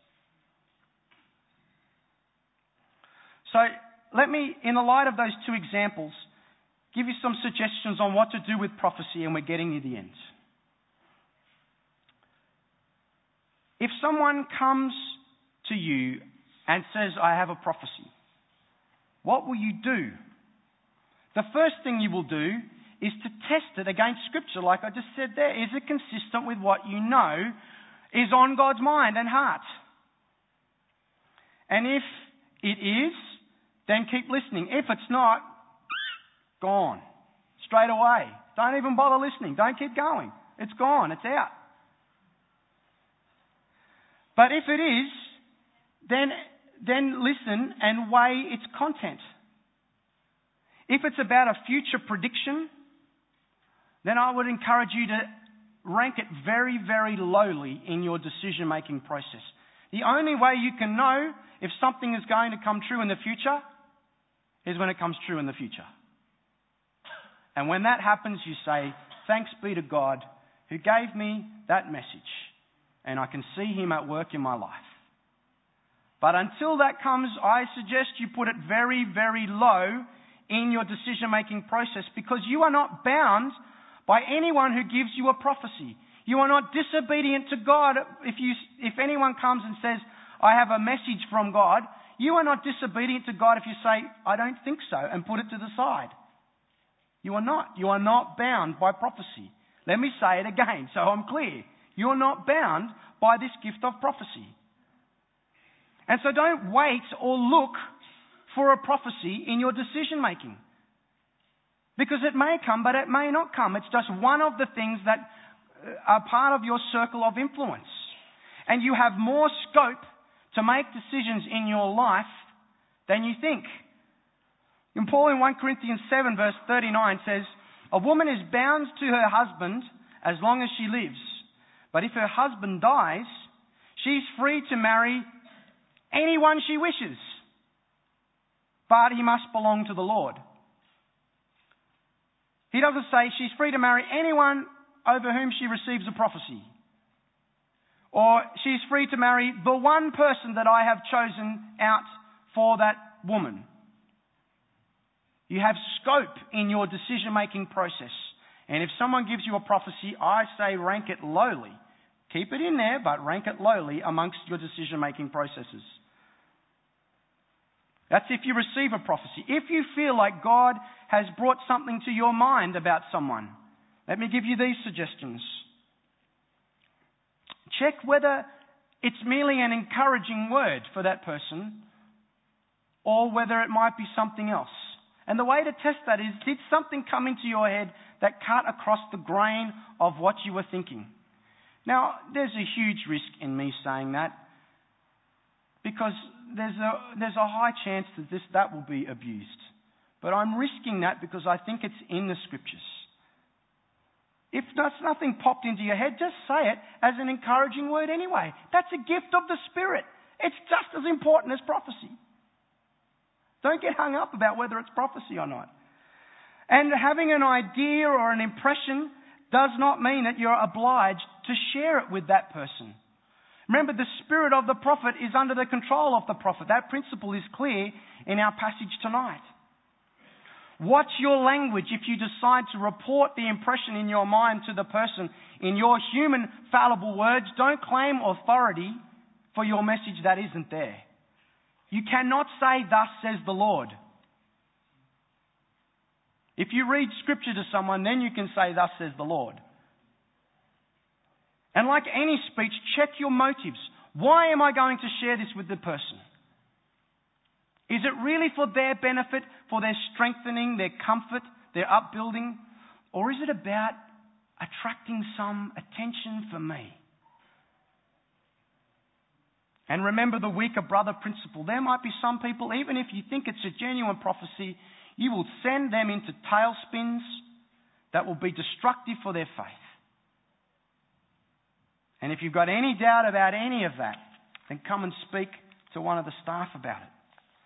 So let me, in the light of those two examples, give you some suggestions on what to do with prophecy, and we're getting near the end. If someone comes to you and says, I have a prophecy, what will you do? The first thing you will do is to test it against Scripture, like I just said there. Is it consistent with what you know is on God's mind and heart? And if it is, then keep listening. If it's not, gone. Straight away. Don't even bother listening. Don't keep going. It's gone. It's out. But if it is, then, then listen and weigh its content. If it's about a future prediction, then I would encourage you to rank it very, very lowly in your decision-making process. The only way you can know if something is going to come true in the future is when it comes true in the future. And when that happens, you say, thanks be to God who gave me that message, and I can see Him at work in my life. But until that comes, I suggest you put it very, very low in your decision-making process, because you are not bound by anyone who gives you a prophecy. You are not disobedient to God. If you, if anyone comes and says, I have a message from God, you are not disobedient to God if you say, I don't think so, and put it to the side. You are not. You are not bound by prophecy. Let me say it again so I'm clear. You are not bound by this gift of prophecy. And so don't wait or look for a prophecy in your decision making. Because it may come, but it may not come. It's just one of the things that are part of your circle of influence. And you have more scope to make decisions in your life than you think. And Paul in First Corinthians seven verse thirty-nine says, a woman is bound to her husband as long as she lives. But if her husband dies, she's free to marry anyone she wishes. But he must belong to the Lord. He doesn't say she's free to marry anyone over whom she receives a prophecy. Or she's free to marry the one person that I have chosen out for that woman. You have scope in your decision-making process. And if someone gives you a prophecy, I say rank it lowly. Keep it in there, but rank it lowly amongst your decision-making processes. That's if you receive a prophecy. If you feel like God has brought something to your mind about someone, let me give you these suggestions. Check whether it's merely an encouraging word for that person or whether it might be something else. And the way to test that is, did something come into your head that cut across the grain of what you were thinking? Now, there's a huge risk in me saying that, because there's a there's a high chance that this that will be abused. But I'm risking that because I think it's in the Scriptures. If that's nothing popped into your head, just say it as an encouraging word anyway. That's a gift of the Spirit. It's just as important as prophecy. Don't get hung up about whether it's prophecy or not. And having an idea or an impression does not mean that you're obliged to share it with that person. Remember, the spirit of the prophet is under the control of the prophet. That principle is clear in our passage tonight. Watch your language if you decide to report the impression in your mind to the person in your human fallible words. Don't claim authority for your message that isn't there. You cannot say, thus says the Lord. If you read Scripture to someone, then you can say, thus says the Lord. And like any speech, check your motives. Why am I going to share this with the person? Is it really for their benefit, for their strengthening, their comfort, their upbuilding? Or is it about attracting some attention for me? And remember the weaker brother principle. There might be some people, even if you think it's a genuine prophecy, you will send them into tailspins that will be destructive for their faith. And if you've got any doubt about any of that, then come and speak to one of the staff about it.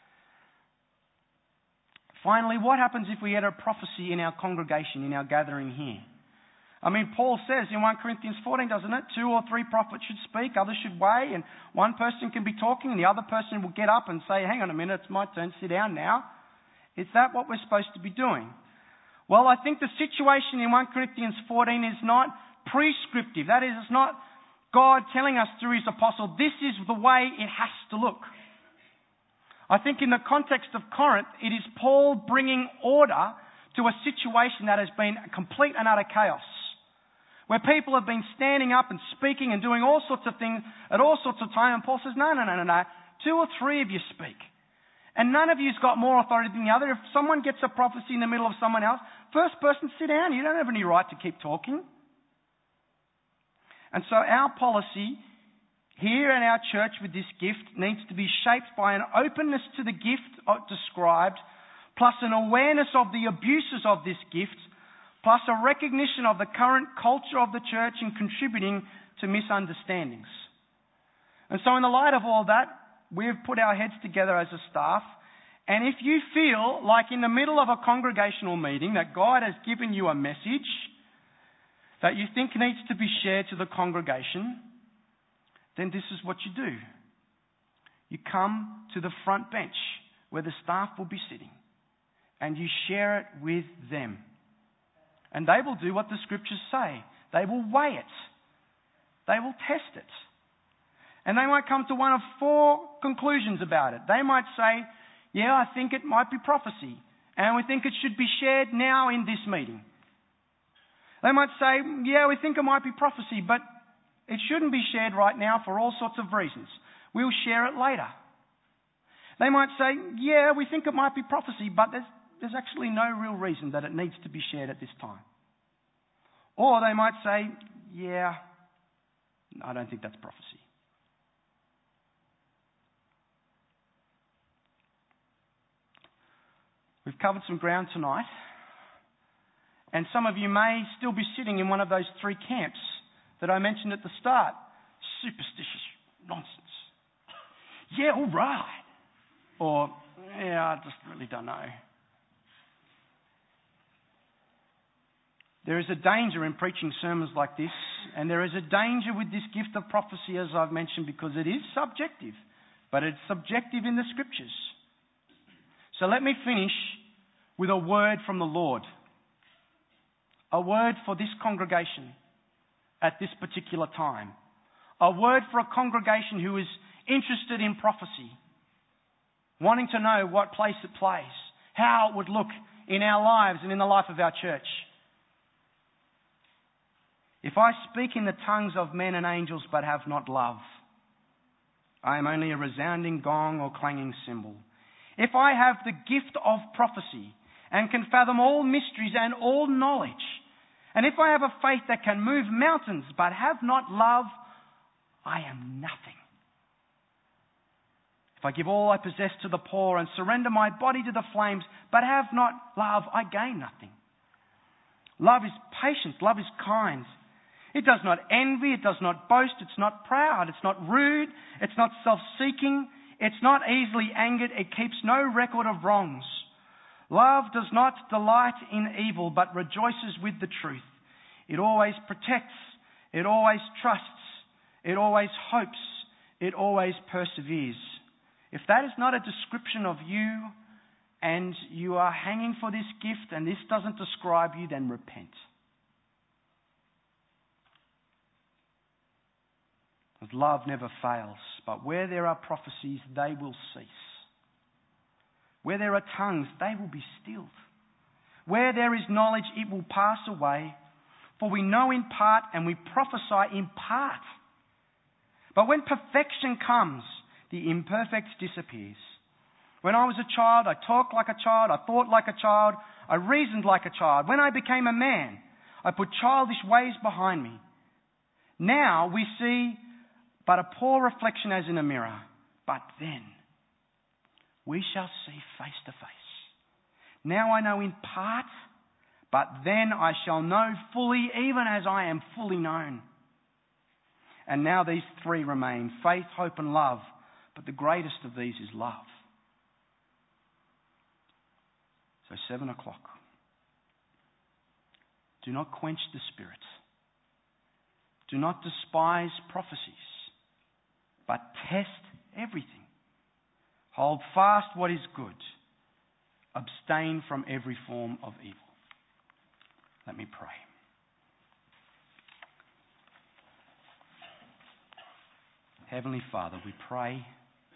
Finally, what happens if we had a prophecy in our congregation, in our gathering here? I mean, Paul says in First Corinthians fourteen, doesn't it? Two or three prophets should speak, others should weigh, and one person can be talking, and the other person will get up and say, hang on a minute, it's my turn, sit down now. Is that what we're supposed to be doing? Well, I think the situation in First Corinthians fourteen is not prescriptive. That is, it's not God telling us through his apostle, this is the way it has to look. I think in the context of Corinth, it is Paul bringing order to a situation that has been complete and utter chaos, where people have been standing up and speaking and doing all sorts of things at all sorts of time, and Paul says, no, no, no, no, no, two or three of you speak. And none of you's got more authority than the other. If someone gets a prophecy in the middle of someone else, first person, sit down. You don't have any right to keep talking. And so our policy here in our church with this gift needs to be shaped by an openness to the gift described, plus an awareness of the abuses of this gift, plus a recognition of the current culture of the church in contributing to misunderstandings. And so in the light of all that, we've put our heads together as a staff, and if you feel like in the middle of a congregational meeting that God has given you a message that you think needs to be shared to the congregation, then this is what you do. You come to the front bench where the staff will be sitting and you share it with them. And they will do what the scriptures say. They will weigh it. They will test it. And they might come to one of four conclusions about it. They might say, yeah, I think it might be prophecy, and we think it should be shared now in this meeting. They might say, yeah, we think it might be prophecy, but it shouldn't be shared right now for all sorts of reasons. We'll share it later. They might say, yeah, we think it might be prophecy, but there's, there's actually no real reason that it needs to be shared at this time. Or they might say, yeah, I don't think that's prophecy. We've covered some ground tonight, and some of you may still be sitting in one of those three camps that I mentioned at the start. Superstitious nonsense. Yeah, all right. Or, yeah, I just really don't know. There is a danger in preaching sermons like this, and there is a danger with this gift of prophecy, as I've mentioned, because it is subjective, but it's subjective in the scriptures. So let me finish with a word from the Lord. A word for this congregation at this particular time. A word for a congregation who is interested in prophecy, wanting to know what place it plays, how it would look in our lives and in the life of our church. If I speak in the tongues of men and angels but have not love, I am only a resounding gong or clanging cymbal. If I have the gift of prophecy and can fathom all mysteries and all knowledge, and if I have a faith that can move mountains but have not love, I am nothing. If I give all I possess to the poor and surrender my body to the flames but have not love, I gain nothing. Love is patient. Love is kind. It does not envy. It does not boast. It's not proud. It's not rude. It's not self-seeking. It's not easily angered. It keeps no record of wrongs. Love does not delight in evil, but rejoices with the truth. It always protects. It always trusts. It always hopes. It always perseveres. If that is not a description of you, and you are hanging for this gift, and this doesn't describe you, then repent. Because love never fails, but where there are prophecies, they will cease. Where there are tongues, they will be stilled. Where there is knowledge, it will pass away. For we know in part and we prophesy in part. But when perfection comes, the imperfect disappears. When I was a child, I talked like a child, I thought like a child, I reasoned like a child. When I became a man, I put childish ways behind me. Now we see but a poor reflection as in a mirror. But then we shall see face to face. Now I know in part, But then I shall know fully, even as I am fully known. And now these three remain: faith, hope, and love. But the greatest of these is love. So seven o'clock. Do not quench the Spirit. Do not despise prophecies, but test everything. Hold fast what is good. Abstain from every form of evil. Let me pray. Heavenly Father, we pray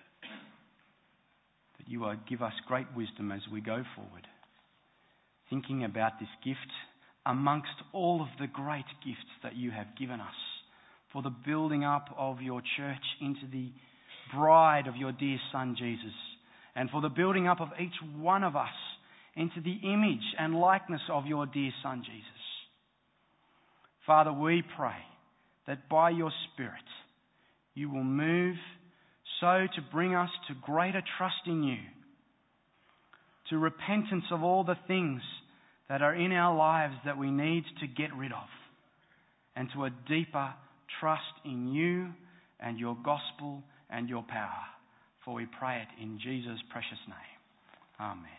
that you would give us great wisdom as we go forward, thinking about this gift amongst all of the great gifts that you have given us for the building up of your church into the bride of your dear Son Jesus, and for the building up of each one of us into the image and likeness of your dear Son Jesus. Father, we pray that by your Spirit you will move so to bring us to greater trust in you, to repentance of all the things that are in our lives that we need to get rid of, and to a deeper trust in you and your gospel and your power. For we pray it in Jesus' precious name. Amen.